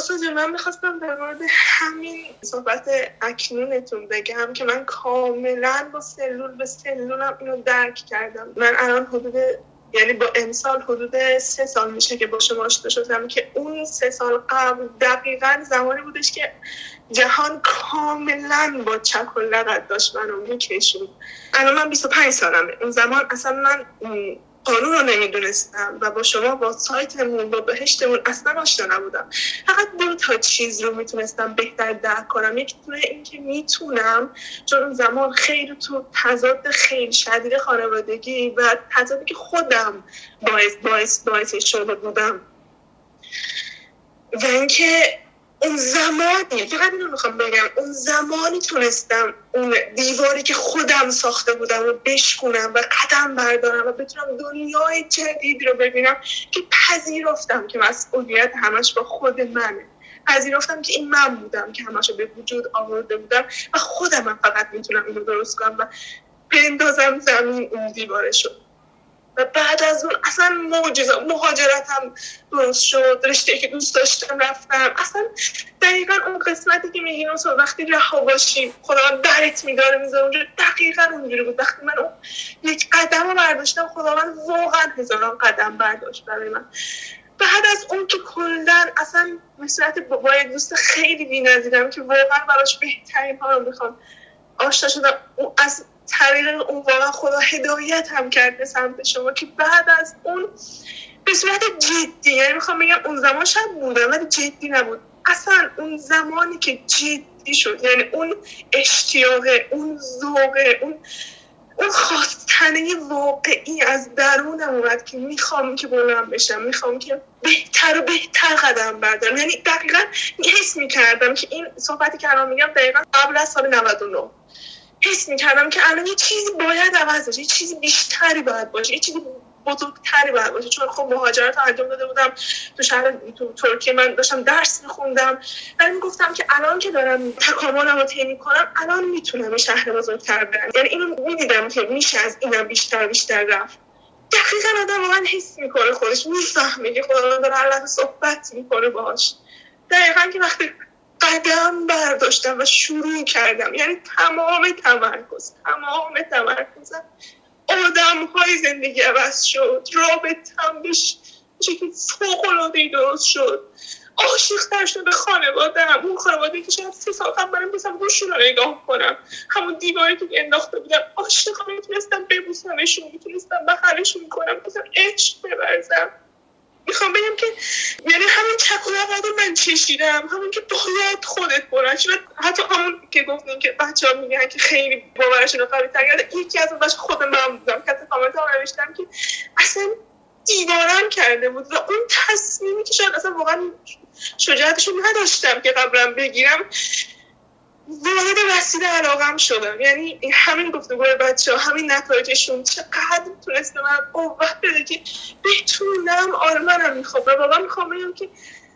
استاد من میخواستم در مورد همین صحبت اکنونتون بگم که من کاملا با سلول به سلولم اینو درک کردم. من الان یعنی با امسال حدود 3 سال میشه که با شما آشنا شدم که اون 3 سال قبل دقیقاً زمانی بودش که جهان کاملا با چک و لغت داشت منو میکشون. الان من 25 سالمه. اون زمان اصلا من قانون رو نمیدونستم و با شما با سایتمون با بهشتمون اصلا آشنا نبودم. فقط 2 تا چیز رو میتونستم بهتر درک کنم. یکی این که میتونم، چون اون زمان خیلی تو تضاد خیلی شدید خانوادگی و تضادی که خودم باعث شده بودم و اینکه اون زمانی، فقط اینو میخوام بگم، اون زمانی تونستم اون دیواری که خودم ساخته بودم رو بشکنم و قدم بردارم و بتونم دنیای جدیدی رو ببینم که پذیرفتم که مسئولیت همش با خود منه. پذیرفتم که این من بودم که همش رو به وجود آورده بودم و خودم فقط میتونم اینو درست کنم و بندازم زمین اون دیوارشو. و بعد از اون اصلا معجزه، مهاجرتم درست شد، رشته‌ای که دوست داشتم رفتم. اصلا دقیقاً اون قسمتی که میگین اصلا وقتی رها باشی خداوند درت میداره میذاره اونجا، دقیقاً اونجوری بود. وقتی من اون یک قدم رو برداشتم خداوند واقعاً هزاران قدم برداشت برای من. بعد از اون که کلاً اصلا به صورت با یک دوست خیلی بی‌نظیرم که واقعاً براش بهترین ها رو میخوام آشنا شدم، از طریق اون واقعا خدا هدایت هم کرد به سمت شما که بعد از اون به صورت جدی، یعنی میخوام بگم اون زمان شاید بودم ولی جدی نبود. اصلا اون زمانی که جدی شد، یعنی اون اشتیاق، اون ذوق، اون خواستنه واقعی از درونم اومد که میخوام که بلند بشم، میخوام که بهتر و بهتر قدم بردارم. یعنی دقیقاً حس میکردم که این صحبتی که الان میگم دقیقاً قبل از سال 99 حس می‌کردم که الان یه چیزی باید عوض بشه، یه چیزی بیشتری باید باشه، یه چیزی بزرگتری باید باشه. چون خب مهاجرت انجام داده بودم تو ترکیه، من داشتم درس می‌خوندم و میگفتم که الان که دارم تکاملم رو طی می‌کنم الان میتونم شهر بزرگتر برم. یعنی اینو می‌دیدم که میشه از اینم بیشتر رفت. دقیقاً آدم واقعا حس می‌کنه، خودش می‌فهمه که خدا داره هر لحظه صحبت می‌کنه باهاش. دقیقاً که وقتی قدم برداشتم و شروع کردم، یعنی تمام تمرکزم آدم‌های زندگی عوض شد، رابطه‌ام بشه که فوق‌العاده‌ای درست شد، عاشق‌تر شد به خانواده‌ام. اون خانواده‌ای که شاید 3 سال قبل برام بسم روشون رو نگاه کنم، همون دیواری که انداخته بودم، عاشقانه میتونستم ببوسمشون، میتونستم بغلشون کنم، میتونستم عشق بورزم. میخوام بگم که یعنی همون چکولات من چشیدم، همون که باید خودت بلند شد. حتی همون که گفتیم که بچه‌ها میگن که خیلی باورشون قوی تر کرده، یکی از اوناش خود من بودم که کامنت ها نوشتم که اصلا دیوارم کرده بود و اون تصمیمی که شاید اصلا واقعا شجاعتشو نداشتم که قبلا بگیرم، وارد مسیر علاقم شدم. یعنی همین گفتگوی بچه‌ها، همین نتایجشون چقدر تونست من قوت بده که بتونم منم میخوام و واقعا میخوام بگم که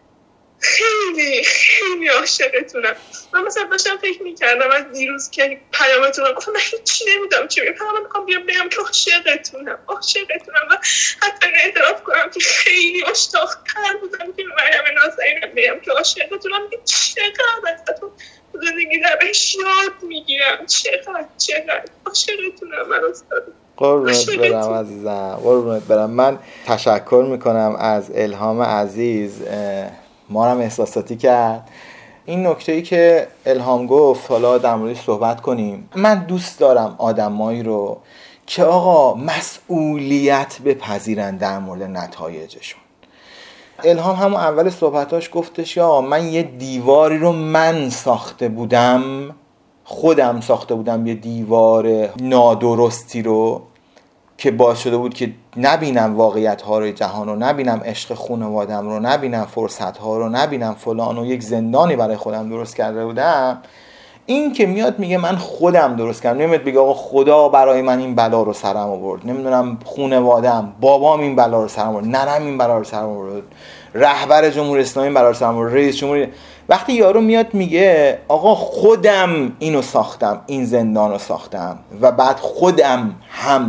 خیلی خیلی عاشقتونم. من مثلا داشتم فکر میکردم از دیروز که پیامتون رو گفتم من هیچی نمیدونم چی بگم، من میخوام بگم که عاشقتونم و حتی اعتراف کنم که خیلی مشتاق‌تر بودم که مریم نازنین بگم که عاشقتونم، که چقدر ازتون زندگی در بهش یاد میگیرم، چقدر عاشقتونم من استاد. قربونت برم عزیزم، قربونت برم. من تشکر میکنم از الهام عزیز، ما هم احساساتی کرد. این نکته‌ای که الهام گفت حالا در موردش صحبت کنیم. من دوست دارم آدمایی رو که آقا مسئولیت بپذیرن در مورد نتایجشون. الهام همون اول صحبتاش گفتش یا من یه دیواری رو من ساخته بودم، خودم ساخته بودم، یه دیوار نادرستی رو که باعث شده بود که نبینم واقعیت های جهان رو، نبینم عشق خانوادم رو، نبینم فرصت ها رو، نبینم فلان، و یک زندانی برای خودم درست کرده بودم. این که میاد میگه من خودم درست کردم، نمیاد بگه آقا خدا برای من این بلا رو سرم آورد، نمیدونم خانواده‌ام، بابام این بلا رو سرم آورد، ننم این بلا رو سرم آورد، رهبر جمهوری اسلامی بلا رو سرم آورد، رئیس جمهوری. وقتی یارو میاد میگه آقا خودم اینو ساختم، این زندان رو ساختم و بعد خودم هم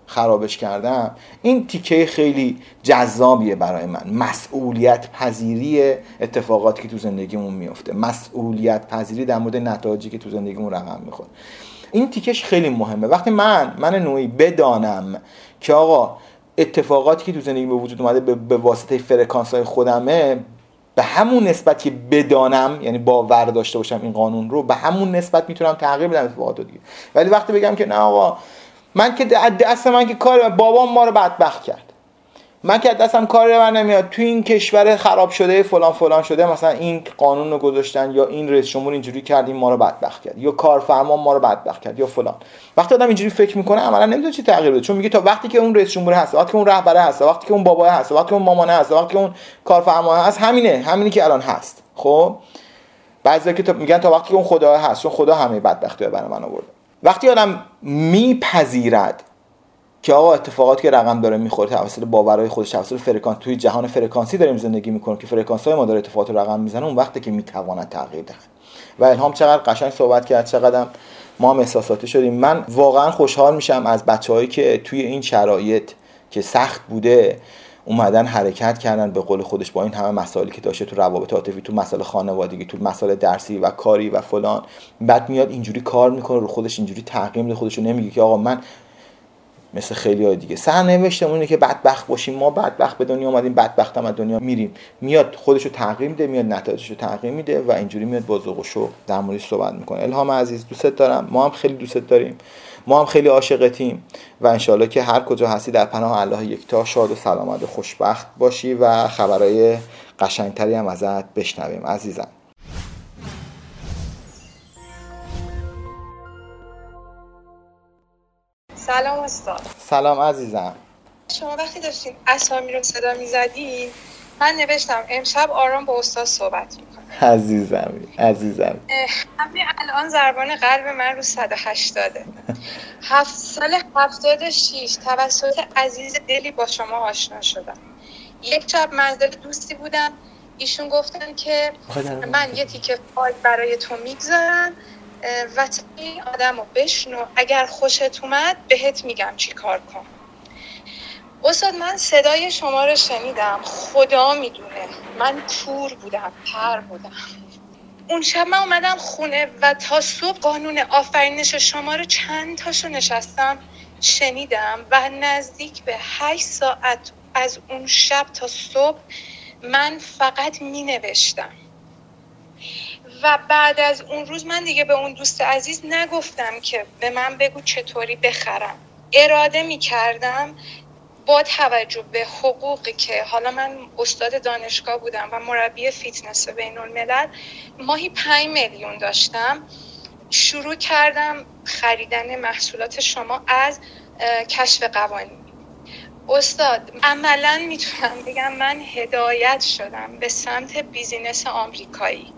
خرابش کردم. این تیکه خیلی جذابیه برای من، مسئولیت پذیری اتفاقاتی که تو زندگیمون میفته، مسئولیت پذیری در مورد نتایجی که تو زندگیمون رقم میخوره. این تیکش خیلی مهمه. وقتی من نوعی بدانم که آقا اتفاقاتی که تو زندگی به وجود اومده به واسطه فرکانس‌های خودمه، به همون نسبت که بدانم، یعنی باور داشته باشم این قانون رو، به همون نسبت میتونم تغییر بدم اتفاقات دیگه. ولی وقتی بگم که نه آقا من که دست من که کار بابام ما رو بدبخت کرد، من که دستم کار من نمیاد، تو این کشور خراب شده فلان فلان شده، مثلا این قانون رو گذاشتن یا این رئیس جمهور اینجوری کرد این ما رو بدبخت کرد یا کارفرما ما رو بدبخت کرد یا فلان. وقتی آدم اینجوری فکر میکنه عملا نمیدونه چی تغییر بده، چون میگه تا وقتی که اون رئیس جمهور هست، وقتی که اون رهبر هست، وقتی که اون بابا هست، وقتی که اون مامان هست، وقتی که اون کارفرما هست، همینی که الان هست. خب بعضیا که میگن تا وقتی که اون خدا هست، چون خدا همه بدبختی‌ها برای من آورده. وقتی آدم میپذیرد که آقا اتفاقاتی که رقم داره میخوره توسط باورهای خودش، توسط فرکانس، توی جهان فرکانسی داریم زندگی میکنیم که فرکانس‌های ما داره اتفاقات رقم میزنه، اون وقته که میتواند تغییر دهد. و الهام چقدر قشنگ صحبت کرد، چقدر ما هم احساساتی شدیم. من واقعا خوشحال میشم از بچه‌هایی که توی این شرایط که سخت بوده اومدن حرکت کردن، به قول خودش با این همه مسائلی که داشته تو روابط عاطفی، تو مسائل خانوادگی، تو مسائل درسی و کاری و فلان، بعد میاد اینجوری کار میکنه رو خودش، اینجوری تغییر میده خودش رو. نمیگه که آقا من مثل خیلی‌های دیگه سرنوشتمون اینه که بدبخت باشیم، ما بدبخت به دنیا اومدیم، بدبخت هم از دنیا میریم. میاد خودش رو تغییر میده، میاد نتایجش رو تغییر میده و اینجوری میاد با ذوق و شوق در موردش صحبت میکنه. الهام عزیز دوستت دارم، ما هم خیلی دوستت داریم، ما هم خیلی عاشقتیم و انشالله که هر کجا هستی در پناه الله یکتا شاد و سلامت و خوشبخت باشی و خبرهای قشنگتری هم ازت بشنویم عزیزم. سلام استاد. سلام عزیزم. شما وقتی داشتین اسامی رو صدا می‌زدین من نوشتم امشب آرام با استاد صحبت می‌کنه. عزیزم همین الان ضربان قلب من رو 180. 7 سال 76 توسط عزیز دلی با شما آشنا شدم. یک شب منزل دوستی بودم، ایشون گفتن که من یه تیکه فایل برای تو میگذارم و این آدم رو بشنو، اگر خوشت اومد بهت میگم چی کار کن. استاد من صدای شما رو شنیدم، خدا میدونه من کور بودم، پر بودم. اون شب من اومدم خونه و تا صبح قانون آفرینش شما رو چند تاشو نشستم شنیدم و نزدیک به 8 ساعت از اون شب تا صبح من فقط می نوشتم. و بعد از اون روز من دیگه به اون دوست عزیز نگفتم که به من بگو چطوری بخرم. اراده می کردم با توجه به حقوقی که حالا من استاد دانشگاه بودم و مربی فیتنس بین الملل، ماهی 5 میلیون داشتم، شروع کردم خریدن محصولات شما از کشف قوانین. استاد عملاً میتونم بگم من هدایت شدم به سمت بیزینس آمریکایی.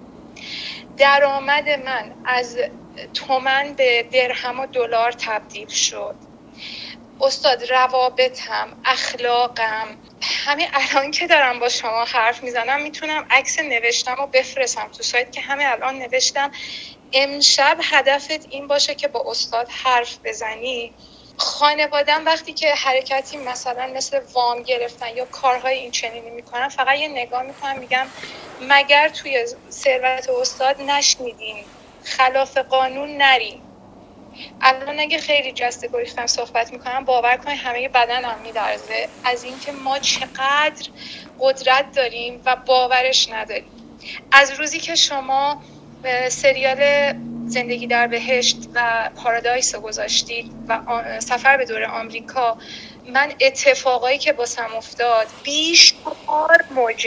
درآمد من از تومن به درهم و دلار تبدیل شد. استاد روابطم، اخلاقم، همین الان که دارم با شما حرف میزنم میتونم عکس نوشتم رو بفرستم تو سایت که همین الان نوشتم امشب هدفت این باشه که با استاد حرف بزنی. خانوادم وقتی که حرکتی مثلا مثل وام گرفتن یا کارهای این چنینی میکنن فقط یه نگاه میکنم میگم مگر توی ثروت استاد نشنیدین خلاف قانون نرین. الان اگه خیلی جسته گریختم صحبت میکنم باور کنید همه بدنم میلرزه از اینکه ما چقدر قدرت داریم و باورش نداریم. از روزی که شما سریال زندگی در بهشت و پارادایس رو گذاشتید و سفر به دور آمریکا، من اتفاقایی که باسم افتاد بیشمار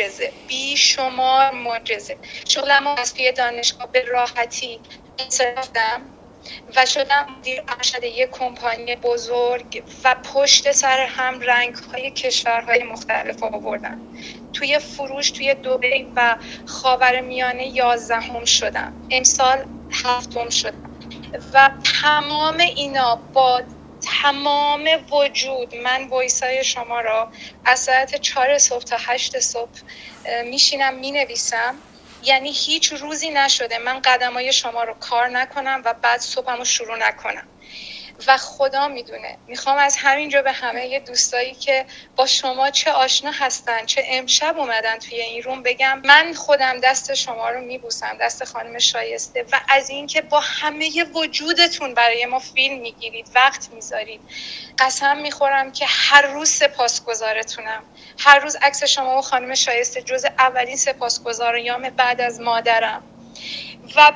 معجزه. شغلم از توی دانشگاه به راحتی انصرفتم و شدم مدیر ارشد یک کمپانی بزرگ و پشت سر هم رنگ‌های کشورهای مختلف آوردم. توی فروش توی دبی و خاورمیانه 11ام شدم. امسال 7م شدم و تمام اینا با تمام وجود من وایسای شما را از ساعت 4 صبح تا 8 صبح میشینم مینویسم. یعنی هیچ روزی نشده من قدمای شما رو کار نکنم و بعد صبحم رو شروع نکنم. و خدا میدونه. میخوام از همینجا به همه دوستایی که با شما چه آشنا هستن چه امشب اومدن توی این روم بگم من خودم دست شما رو میبوسم، دست خانم شایسته، و از اینکه با همه وجودتون برای ما فیلم میگیرید، وقت میذارید. قسم میخورم که هر روز سپاسگزارتونم. هر روز عکس شما و خانم شایسته جز اولین سپاسگزاریام بعد از مادرم. و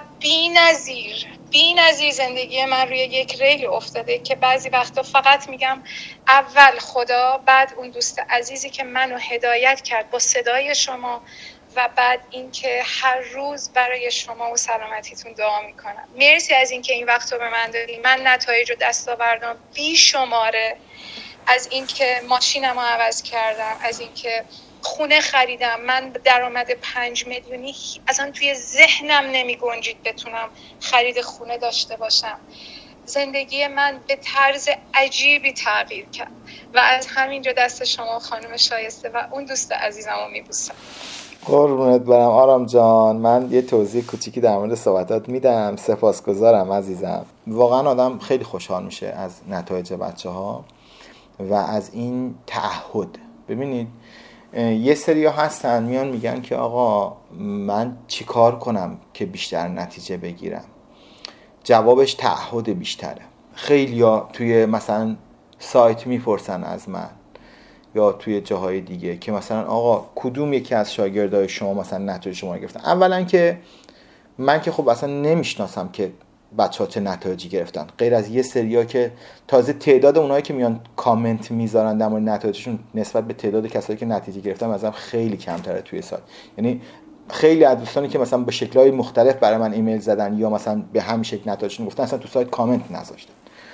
بی‌نظیر زندگی من روی یک ریل افتاده که بعضی وقتا فقط میگم اول خدا، بعد اون دوست عزیزی که منو هدایت کرد با صدای شما، و بعد اینکه هر روز برای شما و سلامتیتون دعا میکنم. مرسی از اینکه این وقت رو به من دادی. من نتایج و دستاوردام بیشماره، از اینکه ماشینم رو عوض کردم، از اینکه خونه خریدم. من درآمد 5 میلیونی اصلا توی ذهنم نمی گنجید بتونم خرید خونه داشته باشم. زندگی من به طرز عجیبی تغییر کرد و از همینجا دست شما خانم شایسته و اون دوست عزیزم رو میبوسم. قربونت برم آرام جان. من یه توضیح کوچیکی در مورد صحبتات میدم. سپاسگزارم عزیزم. واقعا آدم خیلی خوشحال میشه از نتایج بچه‌ها و از این تعهد. ببینید یه سریا هستن میان میگن که آقا من چی کار کنم که بیشتر نتیجه بگیرم؟ جوابش تعهد بیشتره. خیلیا توی مثلا سایت میپرسن از من یا توی جاهای دیگه که مثلا آقا کدوم یکی از شاگردای شما مثلا نتایج شما رو گرفتن؟ اولا که من که خب اصلا نمیشناسم که بچه‌ها چه نتایجی گرفتن، غیر از یه سریا که تازه تعداد اونایی که میان کامنت میذارن در مورد نتایجشون نسبت به تعداد کسایی که نتیجه گرفتن مثلا خیلی کمتره توی سایت. یعنی خیلی از دوستانی که مثلا به شکل‌های مختلف برای من ایمیل زدن یا مثلا به همین شکل نتایجشون گفتن اصلا تو سایت کامنت نذاشتن.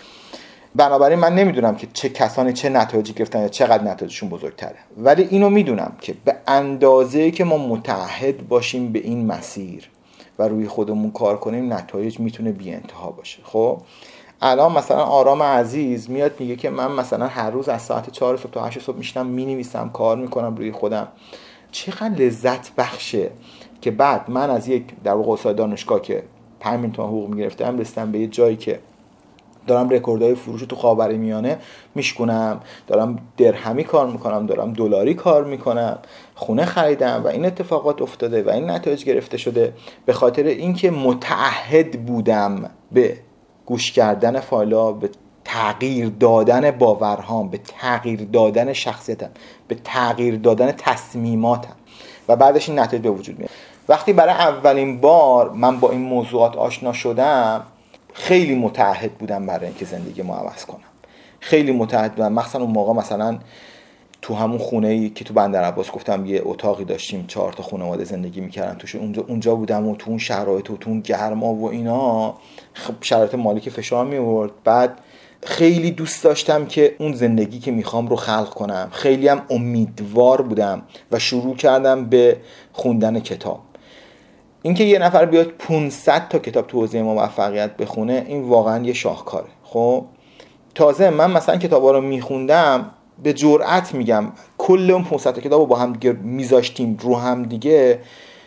بنابراین من نمیدونم که چه کسانی چه نتایجی گرفتن یا چقدر نتایجشون بزرگتره، ولی اینو میدونم که به اندازه‌ای که ما متعهد باشیم به این مسیر و روی خودمون کار کنیم نتایج میتونه بی انتها باشه. خب الان مثلا آرام عزیز میاد میگه که من مثلا هر روز از ساعت 4 صبح تا 8 صبح میشینم مینویسم، کار میکنم روی خودم. چقدر لذت بخشه که بعد من از یک در واقع استاد دانشگاه که 5 میلیون تومان حقوق میگرفتم رسیدم به یه جایی که دارم رکوردهای فروش تو خاورمیانه میشکنم، دارم درهمی کار میکنم، دارم دلاری کار میکنم، خونه خریدم و این اتفاقات افتاده و این نتایج گرفته شده به خاطر اینکه متعهد بودم به گوش کردن فایل‌ها، به تغییر دادن باورهام، به تغییر دادن شخصیتم، به تغییر دادن تصمیماتم و بعدش این نتایج به وجود میاد. وقتی برای اولین بار من با این موضوعات آشنا شدم خیلی متعهد بودم برای اینکه زندگی ما عوض کنم. خیلی متعهد بودم. مثلا اون موقع مثلا تو همون خونه‌ای که تو بندرعباس گفتم یه اتاقی داشتیم 4 تا خانواده زندگی می‌کردن توش، اونجا بودم و تو اون شرایط و تو اون گرما و اینا خب شرایط مالی که فشار می‌آورد. بعد خیلی دوست داشتم که اون زندگی که میخوام رو خلق کنم. خیلی هم امیدوار بودم و شروع کردم به خوندن کتاب. اینکه یه نفر بیاد 500 تا کتاب تو حوزه موفقیت بخونه این واقعا یه شاهکاره. خب تازه من مثلا کتابا رو میخوندم به جرئت میگم کل اون 500 تا کتابو با هم دیگه میذاشتیم رو هم دیگه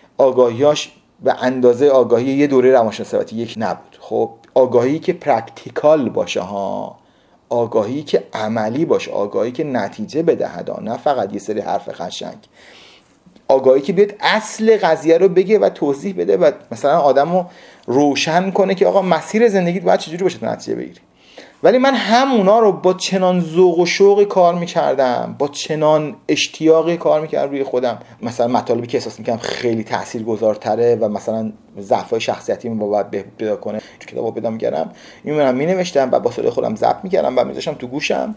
آگاهیاش به اندازه آگاهی یه دوره روانشناسی یک نبود. خب آگاهی که پرکتیکال باشه ها، آگاهی که عملی باشه، آگاهی که نتیجه بدهد، نه فقط یه سری حرف قشنگ. آگاهی که بیاد اصل قضیه رو بگه و توضیح بده و مثلا آدمو روشن کنه که آقا مسیر زندگیت باید چجوری باشه تا نتیجه بگیری. ولی من همونا رو با چنان ذوق و شوقی کار میکردم، با چنان اشتیاقی کار میکردم روی خودم. مثلا مطالبی که احساس میکردم خیلی تاثیرگذارتره و مثلا ضعف‌های شخصیتی من باید بهبود پیدا کنه تو کتابو پیدا میکردم، اینو مینوشتم و با صدای خودم ضبط میکردم و میذاشتم تو گوشم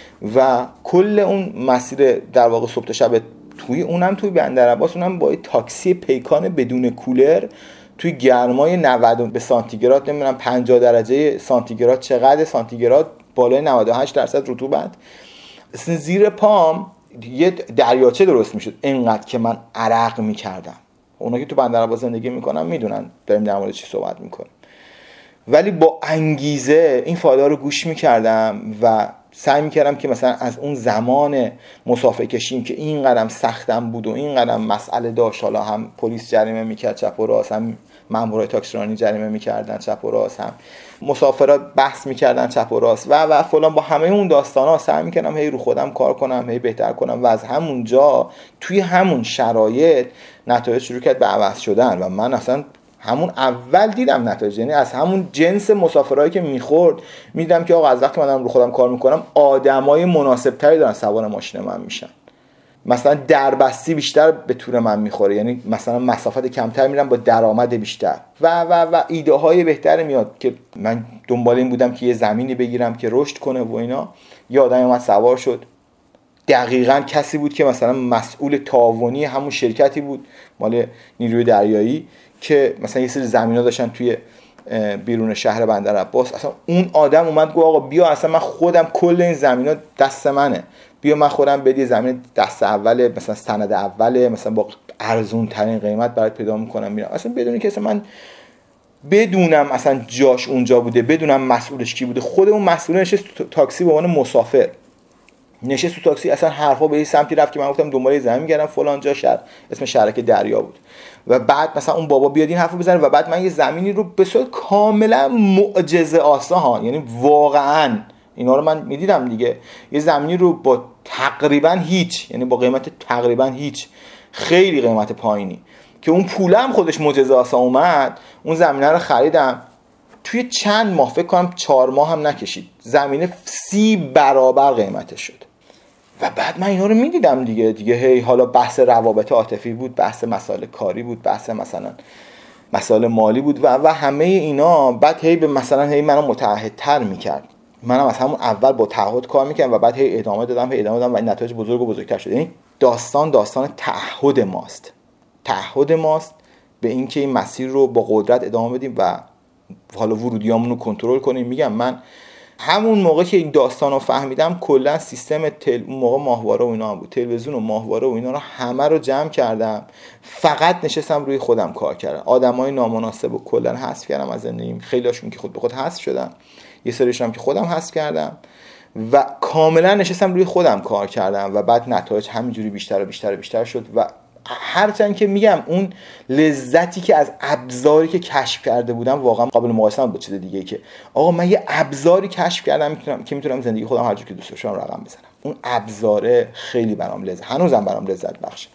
و کل اون مسیر در واقع صبح تا شب توی بندرعباس اونم با تاکسی پیکان بدون کولر توی گرمای 90 به سانتیگراد، نمیدونم 50 درجه سانتیگراد چقدر سانتیگراد، بالای 98% رطوبت، زیر پام یه دریاچه درست میشد اینقدر که من عرق میکردم. اونا که تو بندرعباس زندگی میکنن میدونن داریم در مورد چی صحبت میکنیم. ولی با انگیزه این فایل‌ها رو گوش میکردم و سعی میکردم که مثلا از اون زمان مسافه کشیم که این قدم سختم بود و این قدم مسئله داشت، حالا هم پلیس جریمه میکرد چپ و راست، هم مامورای تاکسیرانی جریمه میکردن چپ و راست، هم مسافرا بحث میکردن چپ و راست و فلان، با همه اون داستانا سعی میکردم هی رو خودم کار کنم، هی بهتر کنم و از همونجا توی همون شرایط نتایج شروع کرد به عوض شدن و من اصلا همون اول دیدم نتایج، یعنی از همون جنس مسافرایی که میخورد میدیدم که آقا از وقتی من رو خودم کار میکنم آدمای مناسب تری دارن سوار ماشین من میشن، مثلا دربستی بیشتر به تور من میخوره، یعنی مثلا مسافت کمتر میرم با درآمد بیشتر و ایده های بهتری میاد که من دنبال این بودم که یه زمینی بگیرم که رشد کنه و اینا. یه آدمی اومد سوار شد، دقیقاً کسی بود که مثلا مسئول تعاونی همون شرکتی بود مال نیروی دریایی که مثلا یه سری زمینا داشتن توی بیرون شهر بندر عباس. اصلا اون آدم اومد گفت آقا بیا اصلا من خودم کل این زمینا دست منه، بیا من خودم بدی زمین دست اوله، مثلا سند اوله، مثلا با ارزون ترین قیمت برات پیدا میکنم میرم، اصلا بدونی که اصلا من بدونم اصلا جاش اونجا بوده، بدونم مسئولش کی بوده. خود اون مسئول نشست تو تاکسی به عنوان مسافر، نشست تو تاکسی، اصلا حرفا به این سمتی رفت که من گفتم دنبال زمین میگردم فلان جا، شهر اسم شهرک دریا بود و بعد مثلا اون بابا بیاد این حرفو بزنه و بعد من یه زمینی رو به صورت کاملا معجزه آسا ها، یعنی واقعا اینا رو من میدیدم دیگه، یه زمینی رو با تقریبا هیچ، یعنی با قیمت تقریبا هیچ، خیلی قیمت پایینی که اون پولم خودش معجزه آسا اومد، اون زمینه رو خریدم. توی چند ماه، فکر کنم 4 ماه هم نکشید، زمینه 30 برابر قیمتش شد. و بعد من اینا رو میدیدم دیگه هی حالا بحث روابط عاطفی بود، بحث مسائل کاری بود، بحث مثلا مسائل مالی بود و همه اینا. بعد هی به مثلا هی منو متعهدتر میکرد، منم از همون اول با تعهد کار میکردم و بعد هی ادامه دادم و این نتایج بزرگ و بزرگتر شد. یعنی داستان تعهد ماست به اینکه این مسیر رو با قدرت ادامه بدیم و حالا ورودیامون رو کنترل کنیم. میگم من همون موقع که این داستان رو فهمیدم کلا سیستم اون موقع ماهواره و اینا هم بود، تلویزیون و ماهواره و اینا رو همه رو جمع کردم، فقط نشستم روی خودم کار کردم. آدمای نامناسب رو کلا حذف کردم از زندگیم، خیلیاشون که خود به خود حذف شدن، یه سریشون هم که خودم حذف کردم و کاملا نشستم روی خودم کار کردم و بعد نتایج همینجوری بیشتر و بیشتر و بیشتر شد. و هرچند که میگم اون لذتی که از ابزاری که کشف کرده بودم واقعا قابل مقایسه نبود با چیز دیگه، که آقا من یه ابزاری کشف کردم میتونم زندگی خودم هر جور که دوست داشتم رقم بزنم. اون ابزاره خیلی برام هنوزم برام لذت بخشه.